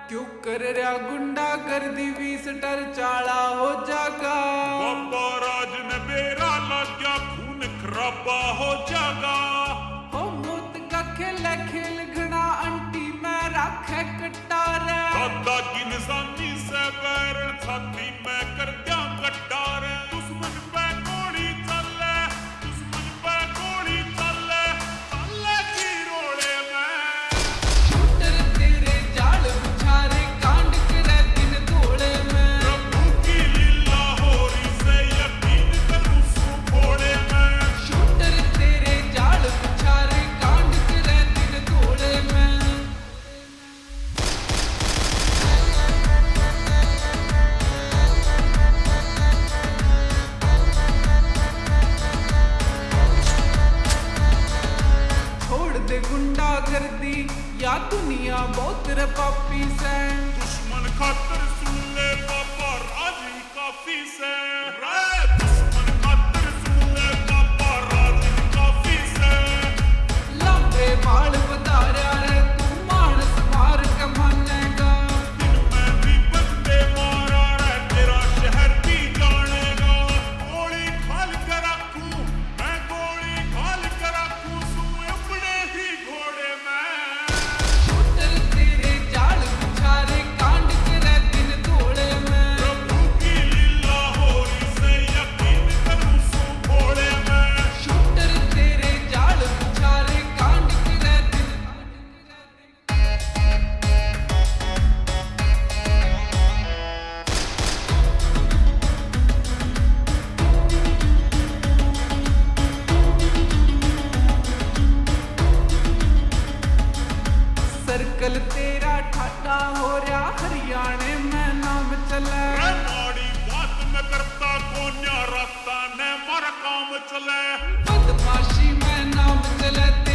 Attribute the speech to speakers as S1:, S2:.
S1: क्यों कर रहा गुंडा गर्दी 20 टर चाला हो जागा।
S2: बाबा राज ने बेरा लग गया खून खराबा हो जागा।
S1: हो मौत का खेल खेल घना अंटी में राखे कटार।
S2: दादा की निशानी से बैर छाती में कर दिया कटार। दुश्मन पे गोली चले, दुश्मन पे गोली चले, चले की रोड़े में।
S1: शूटर तेरे जाल बुझारे कांड करे दिन धोले में।
S2: प्रभु की लीला हो रही से यकीन करूं सू घोड़े में।
S1: शूटर तेरे जाल बुझारे कांड करे दिन धोले में। छोड़ दे गुंडा गर्दी या दुनिया बहुत रे पापी से।
S2: दुश्मन खातर सुन ले बाबा राजी काफी से। रे दुश्मन खातर सुन ले बाबा राजी काफी से।
S1: लंबे बाल बधारा रे तू मानस मार के मानेगा।
S2: दिन में भी बंदे मारा रे तेरा शहर भी जानेगा। गोली खाल कर रखूं मैं, गोली खाल कर रखूं सू अपने ही घोड़े में।
S1: शूटर तेरे जाल बुझारे कांड करे दिन धोले में।
S2: प्रभु की लीला हो रही से यकीन करूं सू घोड़े में।
S1: शूटर तेरे जाल बुझारे कांड करे दिन। सर्कल तेरा ठाठा हो रहा हरियाणे में नाम चले।
S2: रे माड़ी बात में करता कोन्या रास्ता ने मर काम चले।
S1: बदमाशी में नाम चले